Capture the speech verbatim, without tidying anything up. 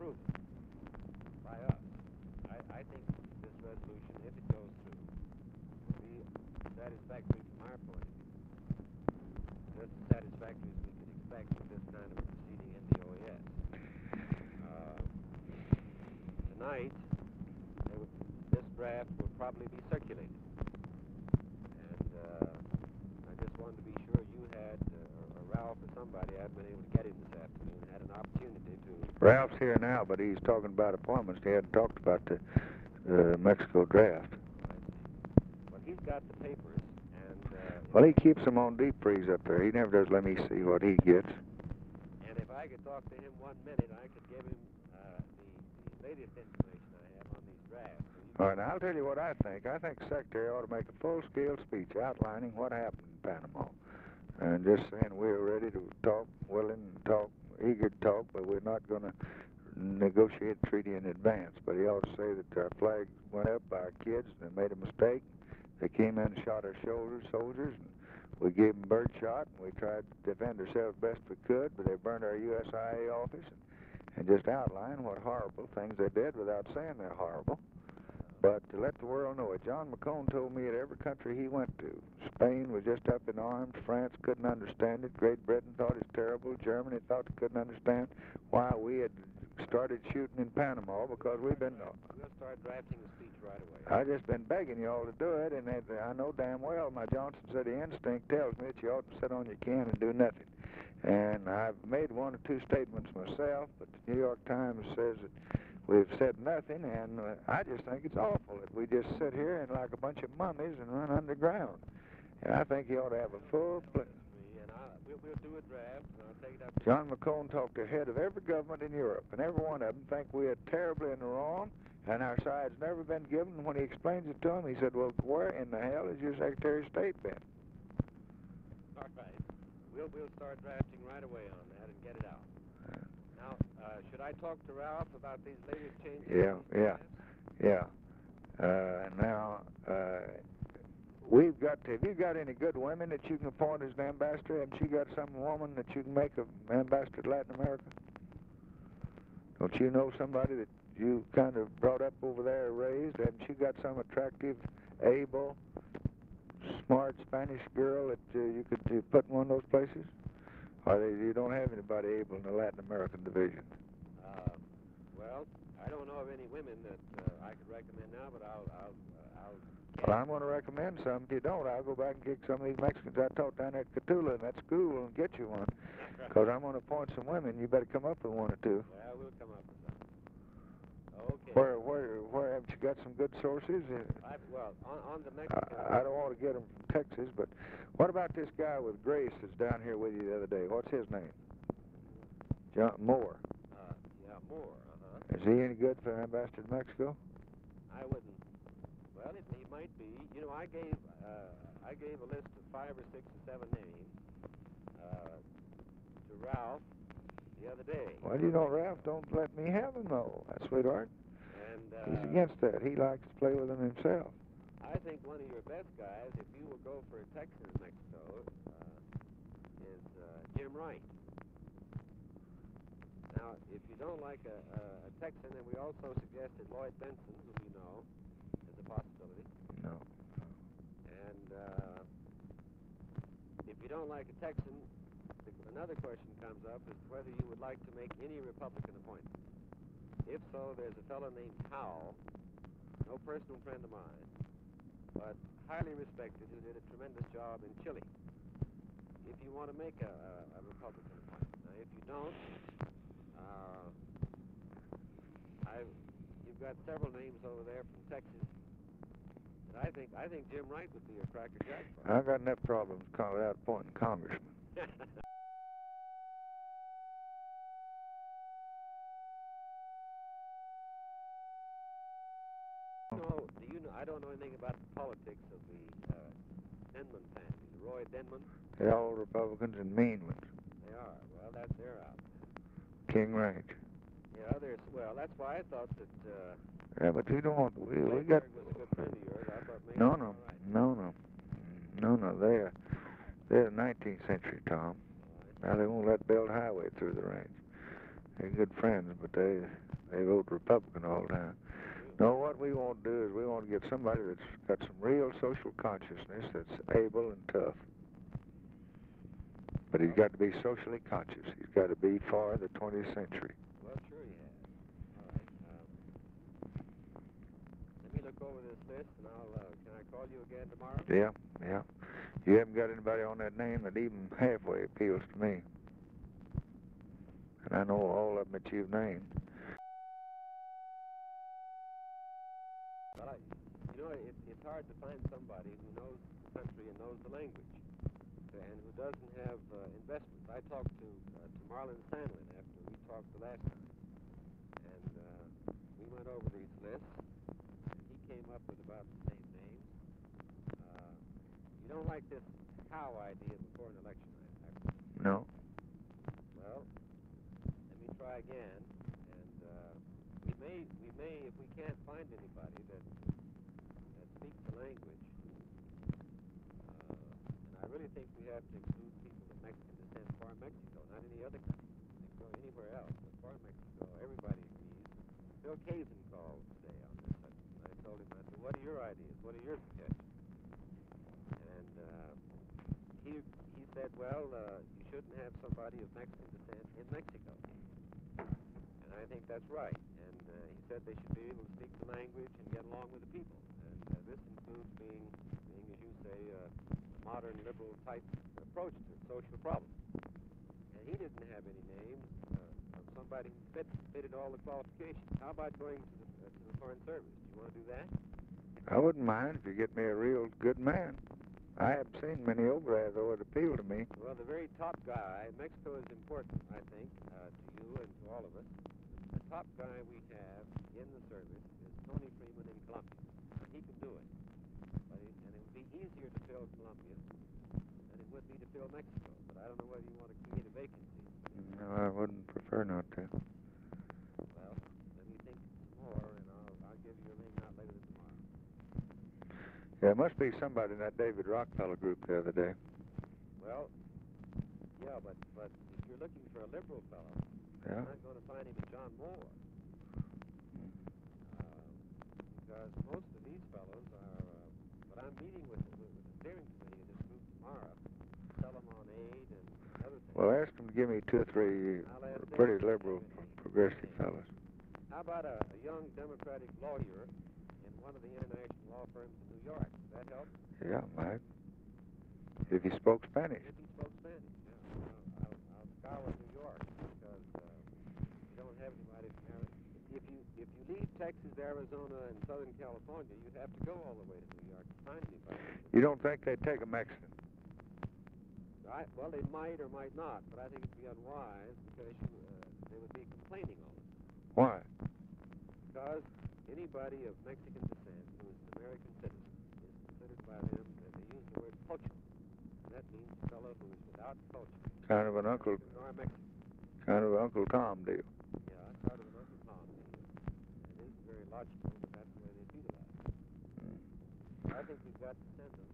approve it by us. I, I think this resolution, if it goes through, will be satisfactory from our point of view. Just as satisfactory as we could expect with this kind of proceeding in the O A S. Uh, tonight, will, this draft will probably be circulated. And uh, I just wanted to be sure you had, uh, or Ralph or somebody, I've been able to get him this afternoon, had an opportunity to... Ralph's here now, but he's talking about appointments. He hadn't talked about the uh, Mexico draft. I see. Well, he's got the papers, and... Uh, Well, he keeps them on deep freeze up there. He never does let me see what he gets. And if I could talk to him one minute, I could give him uh, the, the latest information I have on these drafts. So All right, now I'll tell you what I think. I think the Secretary ought to make a full-scale speech outlining what happened in Panama. And just saying we're ready to talk, willing to talk, eager to talk, but we're not going to negotiate a treaty in advance. But he ought to say that our flag went up by our kids and they made a mistake. They came in and shot our shoulders, soldiers, and we gave them birdshot, and we tried to defend ourselves best we could, but they burned our U S I A office, and, and just outline what horrible things they did without saying they're horrible. But to let the world know it, John McCone told me at every country he went to, Spain was just up in arms, France couldn't understand it, Great Britain thought it was terrible, Germany thought they couldn't understand why we had started shooting in Panama, because we've been... We'll start drafting the speech right away. I just been begging you all to do it, and it, I know damn well my Johnson City instinct tells me that you ought to sit on your can and do nothing. And I've made one or two statements myself, but the New York Times says that we've said nothing, and uh, I just think it's awful that we just sit here and like a bunch of mummies and run underground. And I think you ought to have a full... Pl- and I'll, we'll, we'll do a draft, and I'll take it up... John McCone talked to the head of every government in Europe, and every one of them think we are terribly in the wrong, and our side's never been given. When he explains it to him, he said, well, where in the hell has your Secretary of State been? All right. We'll, we'll start drafting right away on that and get it out. Now, uh, should I talk to Ralph about these latest changes? Yeah, yeah, yeah. Uh, now, uh, we've got to, have you got any good women that you can appoint as an ambassador? Haven't you got some woman that you can make an ambassador to Latin America? Don't you know somebody that you kind of brought up over there, raised? Haven't you got some attractive, able, smart Spanish girl that uh, you could uh, put in one of those places? Or they, you don't have anybody able in the Latin American division? Uh, well, I don't know of any women that uh, I could recommend now, but I'll... I'll, uh, I'll well, I'm going to recommend some. If you don't, I'll go back and kick some of these Mexicans I taught down at Catula in that school and get you one. Because I'm going to appoint some women. You better come up with one or two. Well, we'll come up with some. Okay. Where, where, where have you got some good sources? I've, well, on, on the Mexican... I, I don't want to get them from Texas, but what about this guy with Grace that's down here with you the other day? What's his name? John Moore. Uh, yeah, Moore, uh-huh. Is he any good for ambassador to Mexico? I wouldn't... Well, it, he might be. You know, I gave uh, I gave a list of five or six or seven names uh, to Ralph the other day. Well, you know, Ralph don't let me have them, though, that sweetheart. And uh, he's against that. He likes to play with them himself. I think one of your best guys, if you will go for a Texan in Mexico, uh, is uh, Jim Wright. Now, if you don't like a, a, a Texan, then we also suggested Lloyd Benson, who you know, as a possibility. No. And uh, if you don't like a Texan, the, another question comes up is whether you would like to make any Republican appointment. If so, there's a fellow named Howell, no personal friend of mine, but highly respected, who did a tremendous job in Chile. If you want to make a, a, a Republican appointment. Now, if you don't, uh, I've, you've got several names over there from Texas. And I think I think Jim Wright would be a cracker jack. I've got enough problems without appointing congressmen. No, do you know? I don't know anything about the politics of the uh, Denman family, the Roy Denman. They're all Republicans and mean ones. They are. Well, that's their out. King Ranch. Yeah, there's. Well, that's why I thought that. Uh, yeah, but you don't want. We, we was got. a good friend of yours. I thought maybe. No, no, right. no, no, no, no. They're they're the nineteenth century, Tom. Now they won't let build highway through the range. they're good friends, but they they vote Republican all the time. No, what we want to do is we want to get somebody that's got some real social consciousness, that's able and tough. But he's got to be socially conscious. He's got to be for the twentieth century. Well, sure he has. All right. Um, let me look over this list, and I'll. Uh, can I call you again tomorrow? Yeah, yeah. You haven't got anybody on that name that even halfway appeals to me. And I know all of them that you've named. Well, I, you know, it, it's hard to find somebody who knows the country and knows the language, and who doesn't have uh, investments. I talked to uh, to Marlin Sandlin after we talked the last time, and uh, we went over these lists, and he came up with about the same names. Uh, you don't like this how idea before an election, I, I No. Well, let me try again, and uh, we may, we may, if we can't find anybody that that speaks the language, uh, and I really think we have to include people of Mexican descent for Mexico, not any other country, Mexico, anywhere else, but for Mexico, everybody agrees. Bill Kazin called today on this subject, and I told him, I said, what are your ideas? What are your suggestions? And uh, he he said, well, uh, you shouldn't have somebody of Mexican descent in Mexico. And I think that's right. And uh, he said they should be able to speak the language and get along with the people. And uh, this includes being, being, as you say, uh, a modern liberal type approach to social problems. And he didn't have any names uh, of somebody who fit, fitted all the qualifications. How about going to the, uh, to the Foreign Service? Do you want to do that? I wouldn't mind if you get me a real good man. I haven't seen many over there, though, that appeal to me. Well, the very top guy, Mexico is important, I think, uh, to you and to all of us. The top guy we have in the service is Tony Freeman in Colombia. He can do it. But it, and it would be easier to fill Colombia than it would be to fill Mexico. But I don't know whether you want to create a vacancy. No, I wouldn't prefer not to. Well, let me think more, and I'll, I'll give you a ring not later than tomorrow. There must be somebody in that David Rockefeller group the other day. Well, yeah, but, but if you're looking for a liberal fellow, Yeah. you're not going to find him in John Moore. Uh, because most of these fellows are, uh, but I'm meeting with, with, with the steering committee of this group tomorrow, tell them on aid and other things. Well, ask them to give me two or three I'll ask them pretty to liberal, give me names. progressive fellas. How about a, a young Democratic lawyer in one of the international law firms in New York? Does that help? Yeah, might. If he spoke Spanish. If he spoke Spanish, yeah. I'll, I'll, I'll scour New York because uh, you don't have anybody from Arizona. If you if you leave Texas, Arizona, and Southern California, you'd have to go all the way to New York to find anybody. You don't think they'd take a Mexican? I, well, they might or might not, but I think it'd be unwise because you, uh, they would be complaining all the time. Why? Because anybody of Mexican descent who is an American citizen is considered by them, that they use the word pocho. And that means a fellow who is without culture. Kind of an Uncle, Nor Mexican. kind of an Uncle Tom deal. Yeah, sort of an Uncle Tom deal. It isn't very logical, but that's the way they feel about it. I think we've got to send them